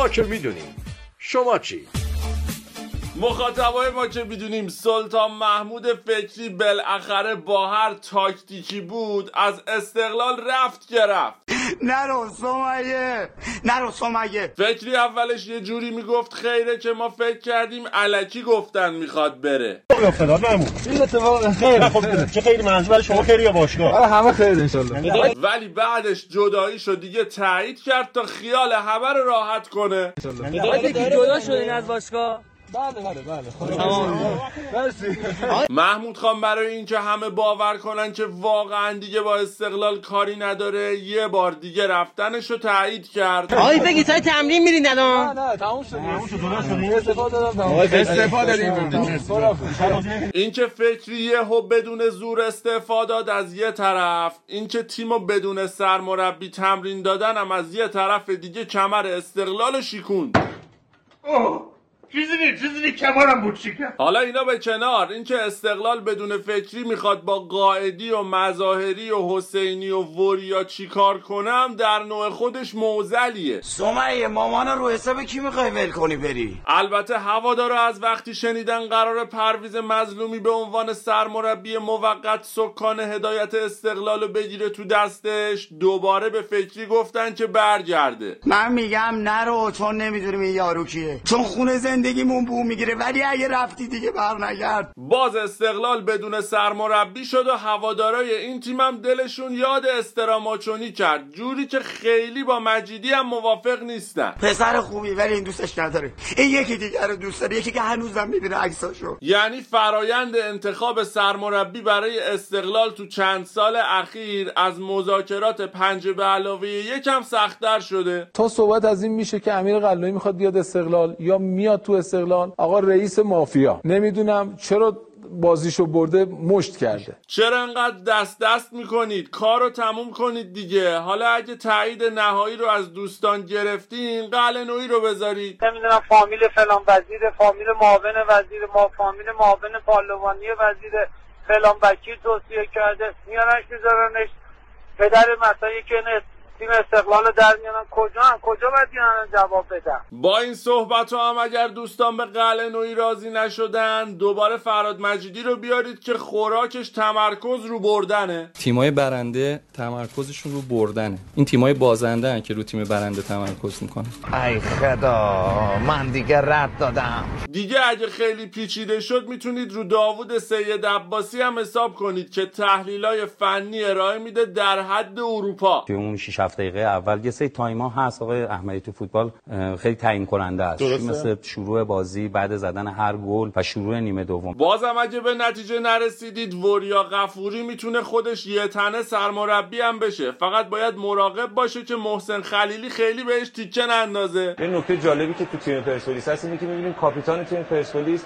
ما که میدونیم، شما چی؟ مخاطبای ما که میدونیم سلطان محمود فکری بالاخره با هر تاکتیکی بود از استقلال رفت که رفت. نرو سمیه فکری اولش یه جوری میگفت خیره که ما فکر کردیم الکی گفتن میخواد بره. افتاد محمود این اتفاق خیره. خب چه خیلی منظور برای شما خیره یا باشگاه؟ همه خیر ان شاء الله. ولی بعدش جداییشو دیگه تایید کرد تا خیال همه رو راحت کنه. جدا شدین از باشگاه؟ بله محمود خان برای اینکه همه باور کنن که واقعا دیگه با استقلال کاری نداره یه بار دیگه رفتنشو تایید کرد. آقای بگید های تمرین میرین الان؟ نه تموم شد. استفاده دادیم. اینکه فکری یهو بدون زور استعفا داد از یه طرف، اینکه تیمو بدون سرمربی تمرین دادن هم از یه طرف دیگه کمر استقلال شیکون. چیزی کمارم بود شکر. حالا اینا به کنار، اینکه استقلال بدون فکری میخواد با قائدی و مظاهری و حسینی و وریا چی کار کنم در نوع خودش معضلیه. سمیه مامان رو حساب کی میخوای ول کنی بری؟ البته هوادارا از وقتی شنیدن قرار پرویز مظلومی به عنوان سرمربی موقت سکان هدایت استقلال رو بگیره تو دستش، دوباره به فکری گفتن که برگرده. من میگم نرو، چون نمیدونیم این یارو کیه، چون خونه زندگیمون بو میگیره، ولی اگه رفتی دیگه برنگرد. باز استقلال بدون سرمربی شد و هوادارای این تیمم دلشون یاد استراماچونی کرد، جوری که خیلی با مجیدی هم موافق نیستن. پسر خوبی ولی این دوستش نداره، این یکی دیگه رو دوست داره، یکی که هنوزم میبینه عکساشو. یعنی فرایند انتخاب سرمربی برای استقلال تو چند سال اخیر از مذاکرات 5+1 هم سخت‌تر شده. تا صحبت از این میشه که امیر قلعه‌ای میخواد بیاد استقلال یا میاد تو استقلال، آقا رئیس مافیا نمیدونم چرا بازیشو برده مشت کرده. چرا انقدر دست میکنید؟ کارو تموم کنید دیگه. حالا اگه تایید نهایی رو از دوستان گرفتین، قلعه‌ای رو بذارید. نمیدونم فامیل فلان وزیر، فامیل معاون وزیر، فامیل معاون پارلمانی وزیر فلان وکیل توصیه کرده، میارنش میذارنش پدر مسایی که تیم استقلال در میانن. کجا باید اینا جواب بدن؟ با این صحبت هم اگر دوستان به قلعه‌ای راضی نشدن، دوباره فراد مجیدی رو بیارید که خوراکش تمرکز رو بردنه. تیمای برنده تمرکزشون رو بردنه، این تیمای بازنده هن که رو تیم برنده تمرکز میکنن. ای خدا من دیگه رد دادم دیگه. اگه خیلی پیچیده شد میتونید رو داوود سید عباسی هم حساب کنید که تحلیلای فنی ارائه میده در حد اروپا. که اون 6 دقیقه اول یه سری تایما هست آقای احمدی تو فوتبال خیلی تعیین کننده است، مثل شروع بازی بعد زدن هر گل و شروع نیمه دوم. بازم اگه به نتیجه نرسیدید، وریا غفوری میتونه خودش یه تنه سرمربی هم بشه، فقط باید مراقب باشه که محسن خلیلی خیلی بهش تیکه نندازه. یه نکته جالبی که تو تیم پرسپولیس هست اینه که می‌بینیم کاپیتان تیم پرسپولیس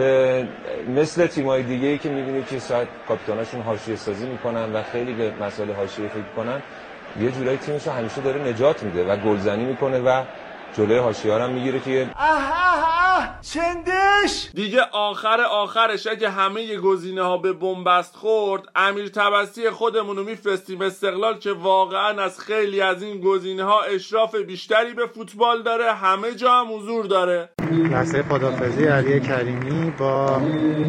مثل تیم‌های دیگه‌ای که می‌بینید که شاید کاپیتاناشون حاشیه سازی می‌کنن و خیلی به مسائل حاشیه فکر کنن، یه جورایی تیمش رو همیشه داره نجات میده و گلزنی میکنه و جلوی حاشیه‌ها هم میگیره که چندش دیگه. آخرش اگه همه گزینه‌ها به بنبست خورد، امیر تبسی خودمونو میفرستیم استقلال که واقعا از خیلی از این گزینه‌ها اشراف بیشتری به فوتبال داره، همه جا هم حضور داره. لحظه خداحافظی علی کریمی با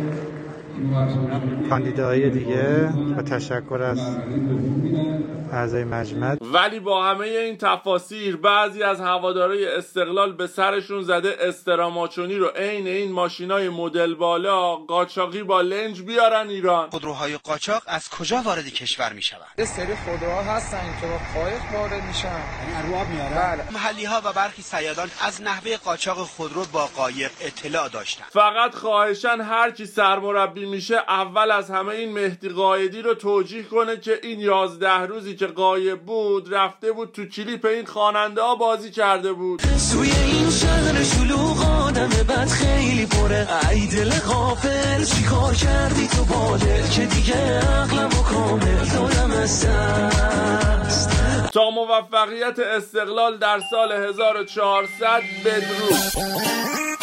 کاندیداهای دیگه و تشکر از اعضای مجمع. ولی با همه این تفاسیر، بعضی از هوادارهای استقلال به سرشون زده استراماچونی رو عین این ماشینای مدل بالا قاچاقی با لنج بیارن ایران. خودروهای قاچاق از کجا وارد کشور میشوند؟ یه سری خودروها هستن که با قایق وارد میشن، یعنی ارباب میارن. محلی‌ها و برخی صیادان از نحوه قاچاق خودرو با قایق اطلاع داشتن. فقط خواهشاً هر کی سرمربی میشه اول از همه این مهدی قائدی رو توجیه کنه که این 11 روزی که غایب بود رفته بود تو کلیپ این خواننده ها بازی کرده بود. سوی این شهر شلوغ آدم بد خیلی پره، ای دل غافل چی کار کردی تو با دل که دیگه عقلمو کامل دادم از دست. تا موفقیت استقلال در سال 1400 بدرود.